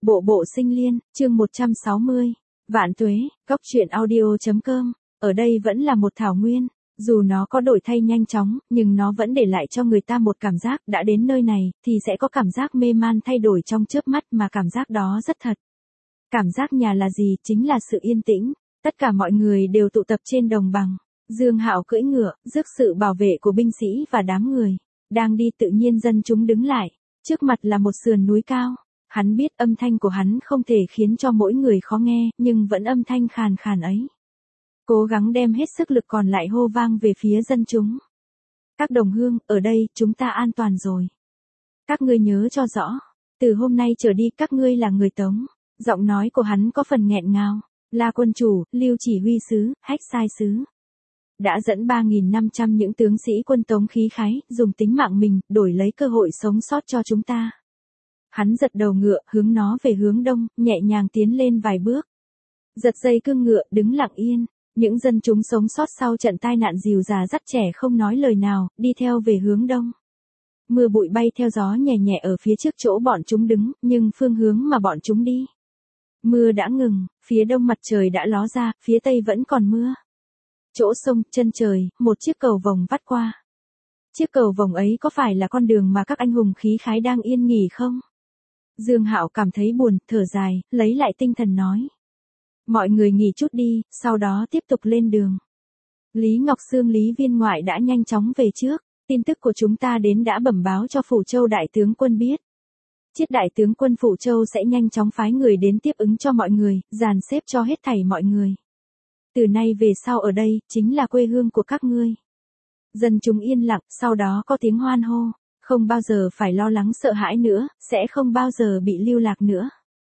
Bộ bộ sinh liên, chương 160. Vạn tuế, cóc truyện audio.com. Ở đây vẫn là một thảo nguyên, dù nó có đổi thay nhanh chóng, nhưng nó vẫn để lại cho người ta một cảm giác đã đến nơi này, thì sẽ có cảm giác mê man thay đổi trong chớp mắt mà cảm giác đó rất thật. Cảm giác nhà là gì? Chính là sự yên tĩnh. Tất cả mọi người đều tụ tập trên đồng bằng. Dương Hạo cưỡi ngựa, rước sự bảo vệ của binh sĩ và đám người. Đang đi tự nhiên dân chúng đứng lại. Trước mặt là một sườn núi cao. Hắn biết âm thanh của hắn không thể khiến cho mỗi người khó nghe, nhưng vẫn âm thanh khàn khàn ấy. Cố gắng đem hết sức lực còn lại hô vang về phía dân chúng. Các đồng hương, ở đây, chúng ta an toàn rồi. Các ngươi nhớ cho rõ. Từ hôm nay trở đi các ngươi là người Tống. Giọng nói của hắn có phần nghẹn ngào. La quân chủ, Lưu chỉ huy sứ, Hách sai sứ. Đã dẫn 3.500 những tướng sĩ quân Tống khí khái, dùng tính mạng mình, đổi lấy cơ hội sống sót cho chúng ta. Hắn giật đầu ngựa, hướng nó về hướng đông, nhẹ nhàng tiến lên vài bước. Giật dây cương ngựa, đứng lặng yên. Những dân chúng sống sót sau trận tai nạn dìu già dắt trẻ không nói lời nào, đi theo về hướng đông. Mưa bụi bay theo gió nhẹ nhẹ ở phía trước chỗ bọn chúng đứng, nhưng phương hướng mà bọn chúng đi. Mưa đã ngừng, phía đông mặt trời đã ló ra, phía tây vẫn còn mưa. Chỗ sông, chân trời, một chiếc cầu vồng vắt qua. Chiếc cầu vồng ấy có phải là con đường mà các anh hùng khí khái đang yên nghỉ không? Dương Hạo cảm thấy buồn, thở dài, lấy lại tinh thần nói. Mọi người nghỉ chút đi, sau đó tiếp tục lên đường. Lý Ngọc Sương Lý viên ngoại đã nhanh chóng về trước, tin tức của chúng ta đến đã bẩm báo cho Phủ Châu đại tướng quân biết. Chiết đại tướng quân Phủ Châu sẽ nhanh chóng phái người đến tiếp ứng cho mọi người, dàn xếp cho hết thảy mọi người. Từ nay về sau ở đây, chính là quê hương của các ngươi. Dân chúng yên lặng, sau đó có tiếng hoan hô. Không bao giờ phải lo lắng sợ hãi nữa, sẽ không bao giờ bị lưu lạc nữa.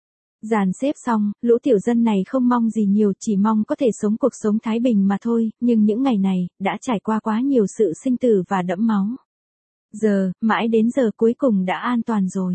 Dàn xếp xong, lũ tiểu dân này không mong gì nhiều, chỉ mong có thể sống cuộc sống thái bình mà thôi, nhưng những ngày này, đã trải qua quá nhiều sự sinh tử và đẫm máu. Mãi đến giờ cuối cùng đã an toàn rồi.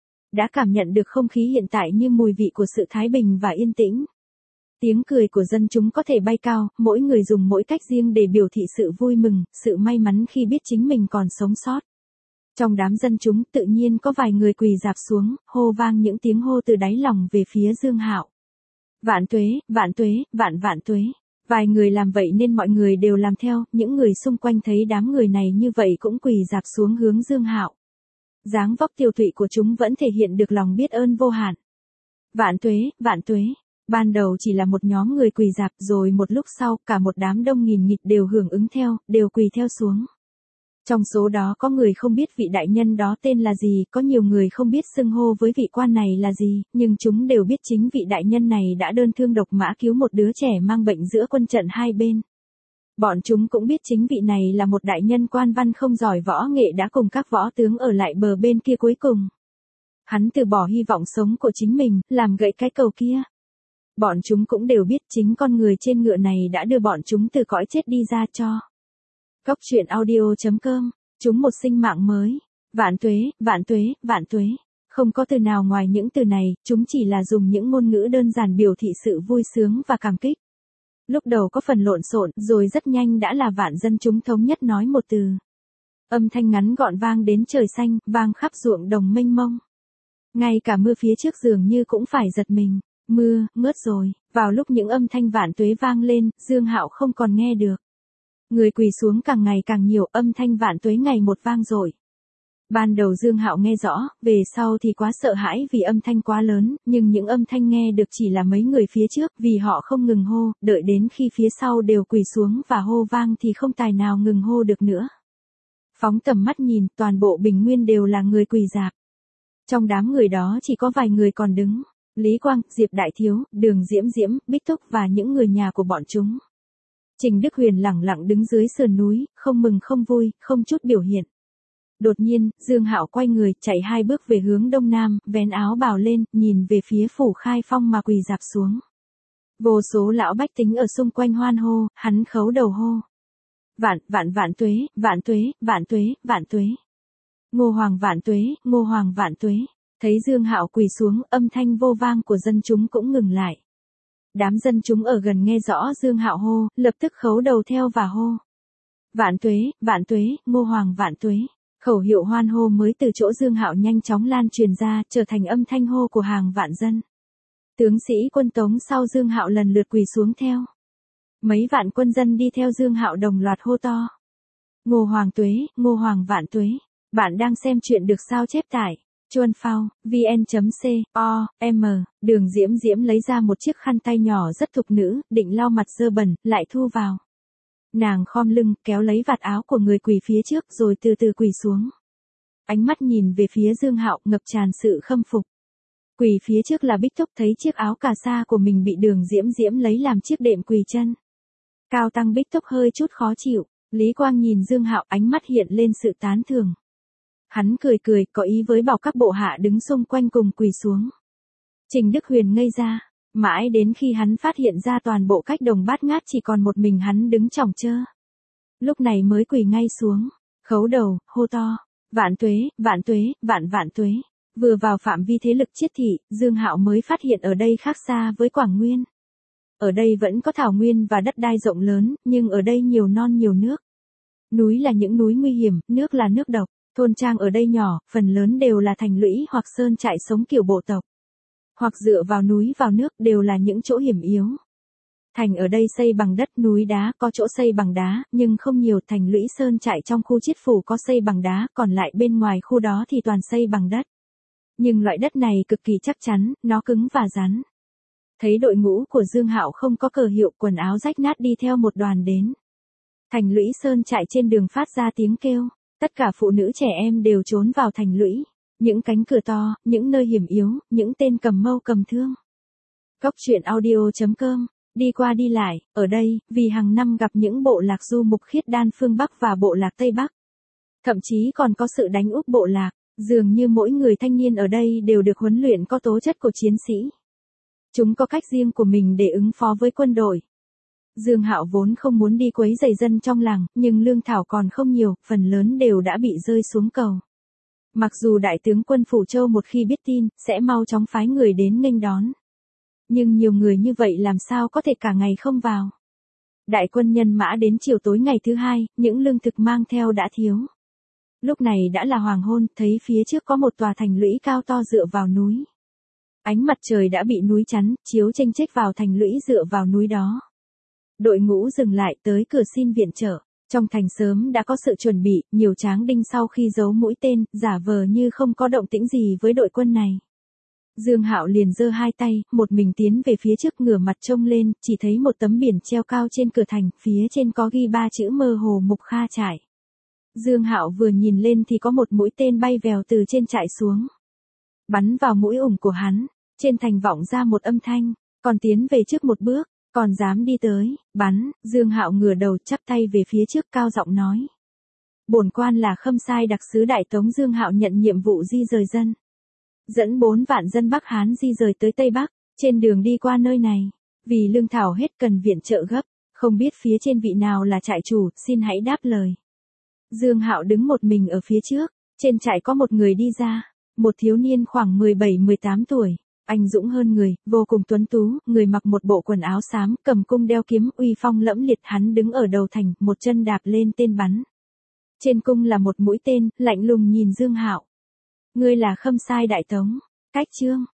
Đã cảm nhận được không khí hiện tại như mùi vị của sự thái bình và yên tĩnh. Tiếng cười của dân chúng có thể bay cao, mỗi người dùng mỗi cách riêng để biểu thị sự vui mừng, sự may mắn khi biết chính mình còn sống sót. Trong đám dân chúng tự nhiên có vài người quỳ rạp xuống, hô vang những tiếng hô từ đáy lòng về phía Dương Hạo. Vạn tuế, vạn tuế, vạn vạn tuế. Vài người làm vậy nên mọi người đều làm theo, những người xung quanh thấy đám người này như vậy cũng quỳ rạp xuống hướng Dương Hạo. Dáng vóc tiêu tụy của chúng vẫn thể hiện được lòng biết ơn vô hạn. Vạn tuế, vạn tuế. Ban đầu chỉ là một nhóm người quỳ rạp, rồi một lúc sau cả một đám đông nghìn nghịt đều hưởng ứng theo, đều quỳ theo xuống. Trong số đó có người không biết vị đại nhân đó tên là gì, có nhiều người không biết xưng hô với vị quan này là gì, nhưng chúng đều biết chính vị đại nhân này đã đơn thương độc mã cứu một đứa trẻ mang bệnh giữa quân trận hai bên. Bọn chúng cũng biết chính vị này là một đại nhân quan văn không giỏi võ nghệ đã cùng các võ tướng ở lại bờ bên kia cuối cùng. Hắn từ bỏ hy vọng sống của chính mình, làm gãy cái cầu kia. Bọn chúng cũng đều biết chính con người trên ngựa này đã đưa bọn chúng từ cõi chết đi ra cho. Cóc truyện audio.com, chúng một sinh mạng mới. Vạn tuế, vạn tuế, vạn tuế. Không có từ nào ngoài những từ này, chúng chỉ là dùng những ngôn ngữ đơn giản biểu thị sự vui sướng và cảm kích. Lúc đầu có phần lộn xộn, rồi rất nhanh đã là vạn dân chúng thống nhất nói một từ. Âm thanh ngắn gọn vang đến trời xanh, vang khắp ruộng đồng mênh mông. Ngay cả mưa phía trước dường như cũng phải giật mình. Mưa, ngớt rồi. Vào lúc những âm thanh vạn tuế vang lên, Dương Hạo không còn nghe được. Người quỳ xuống càng ngày càng nhiều, âm thanh vạn tuế ngày một vang dội. Ban đầu Dương Hạo nghe rõ, về sau thì quá sợ hãi vì âm thanh quá lớn, nhưng những âm thanh nghe được chỉ là mấy người phía trước vì họ không ngừng hô, đợi đến khi phía sau đều quỳ xuống và hô vang thì không tài nào ngừng hô được nữa. Phóng tầm mắt nhìn, toàn bộ Bình Nguyên đều là người quỳ rạp. Trong đám người đó chỉ có vài người còn đứng. Lý Quang, Diệp Đại Thiếu, Đường Diễm Diễm, Bích Thúc và những người nhà của bọn chúng. Trình Đức Huyền lẳng lặng đứng dưới sườn núi, không mừng không vui, không chút biểu hiện. Đột nhiên, Dương Hạo quay người, chạy 2 bước về hướng đông nam, vén áo bào lên, nhìn về phía Phủ Khai Phong mà quỳ rạp xuống. Vô số lão bách tính ở xung quanh hoan hô, hắn khấu đầu hô. Vạn, vạn vạn tuế, vạn tuế, vạn tuế, vạn tuế. Ngô Hoàng vạn tuế, Ngô Hoàng vạn tuế. Thấy Dương Hạo quỳ xuống, âm thanh vô vang của dân chúng cũng ngừng lại. Đám dân chúng ở gần nghe rõ Dương Hạo hô, lập tức khấu đầu theo và hô. Vạn tuế, Ngô Hoàng vạn tuế. Khẩu hiệu hoan hô mới từ chỗ Dương Hạo nhanh chóng lan truyền ra, trở thành âm thanh hô của hàng vạn dân. Tướng sĩ quân Tống sau Dương Hạo lần lượt quỳ xuống theo. Mấy vạn quân dân đi theo Dương Hạo đồng loạt hô to. Ngô Hoàng tuế, Ngô Hoàng vạn tuế. Bạn đang xem chuyện được sao chép tại Chuan Phao, vn.com. Đường Diễm Diễm lấy ra một chiếc khăn tay nhỏ rất thục nữ, định lau mặt dơ bẩn, lại thu vào. Nàng khom lưng, kéo lấy vạt áo của người quỳ phía trước rồi từ từ quỳ xuống. Ánh mắt nhìn về phía Dương Hạo ngập tràn sự khâm phục. Quỳ phía trước là Bích Thúc thấy chiếc áo cà sa của mình bị Đường Diễm Diễm lấy làm chiếc đệm quỳ chân. Cao tăng Bích Thúc hơi chút khó chịu, Lý Quang nhìn Dương Hạo ánh mắt hiện lên sự tán thưởng. Hắn cười cười, có ý với bảo các bộ hạ đứng xung quanh cùng quỳ xuống. Trình Đức Huyền ngây ra, mãi đến khi hắn phát hiện ra toàn bộ cách đồng bát ngát chỉ còn một mình hắn đứng chòng chơ. Lúc này mới quỳ ngay xuống, khấu đầu, hô to, vạn tuế, vạn tuế, vạn vạn tuế. Vừa vào phạm vi thế lực Chiết thị, Dương Hạo mới phát hiện ở đây khác xa với Quảng Nguyên. Ở đây vẫn có thảo nguyên và đất đai rộng lớn, nhưng ở đây nhiều non nhiều nước. Núi là những núi nguy hiểm, nước là nước độc. Thôn trang ở đây nhỏ, phần lớn đều là thành lũy hoặc sơn trại sống kiểu bộ tộc. Hoặc dựa vào núi vào nước đều là những chỗ hiểm yếu. Thành ở đây xây bằng đất, núi đá có chỗ xây bằng đá, nhưng không nhiều. Thành lũy sơn trại trong khu Chiết phủ có xây bằng đá, còn lại bên ngoài khu đó thì toàn xây bằng đất. Nhưng loại đất này cực kỳ chắc chắn, nó cứng và rắn. Thấy đội ngũ của Dương Hạo không có cờ hiệu, quần áo rách nát đi theo một đoàn đến. Thành lũy sơn trại trên đường phát ra tiếng kêu. Tất cả phụ nữ trẻ em đều trốn vào thành lũy. Những cánh cửa to, những nơi hiểm yếu, những tên cầm mâu cầm thương. Góc truyện audio.com. Đi qua đi lại, ở đây, vì hàng năm gặp những bộ lạc du mục Khiết Đan phương Bắc và bộ lạc Tây Bắc. Thậm chí còn có sự đánh úp bộ lạc, dường như mỗi người thanh niên ở đây đều được huấn luyện có tố chất của chiến sĩ. Chúng có cách riêng của mình để ứng phó với quân đội. Dương Hạo vốn không muốn đi quấy rầy dân trong làng, nhưng lương thảo còn không nhiều, phần lớn đều đã bị rơi xuống cầu. Mặc dù đại tướng quân Phủ Châu một khi biết tin, sẽ mau chóng phái người đến nghênh đón. Nhưng nhiều người như vậy làm sao có thể cả ngày không vào. Đại quân nhân mã đến chiều tối ngày thứ hai, những lương thực mang theo đã thiếu. Lúc này đã là hoàng hôn, thấy phía trước có một tòa thành lũy cao to dựa vào núi. Ánh mặt trời đã bị núi chắn, chiếu chênh chếch vào thành lũy dựa vào núi đó. Đội ngũ dừng lại tới cửa xin viện trợ. Trong thành sớm đã có sự chuẩn bị, nhiều tráng đinh sau khi giấu mũi tên, giả vờ như không có động tĩnh gì với đội quân này. Dương Hạo liền giơ hai tay, một mình tiến về phía trước ngửa mặt trông lên, chỉ thấy một tấm biển treo cao trên cửa thành, phía trên có ghi 3 chữ mơ hồ Mục Kha trại. Dương Hạo vừa nhìn lên thì có một mũi tên bay vèo từ trên trại xuống. Bắn vào mũi ủng của hắn, trên thành vọng ra một âm thanh, còn tiến về trước một bước. Còn dám đi tới, bắn. Dương Hạo ngửa đầu chắp tay về phía trước cao giọng nói. Bổn quan là Khâm Sai đặc sứ Đại Tống Dương Hạo nhận nhiệm vụ di rời dân. Dẫn 4 vạn dân Bắc Hán di rời tới Tây Bắc, trên đường đi qua nơi này. Vì lương thảo hết cần viện trợ gấp, không biết phía trên vị nào là trại chủ, xin hãy đáp lời. Dương Hạo đứng một mình ở phía trước, trên trại có một người đi ra, một thiếu niên khoảng 17-18 tuổi. Anh dũng hơn người, vô cùng tuấn tú, người mặc một bộ quần áo xám, cầm cung đeo kiếm, uy phong lẫm liệt. Hắn đứng ở đầu thành, một chân đạp lên tên bắn. Trên cung là một mũi tên, lạnh lùng nhìn Dương Hạo. Ngươi là Khâm Sai Đại Tống. Cách chương.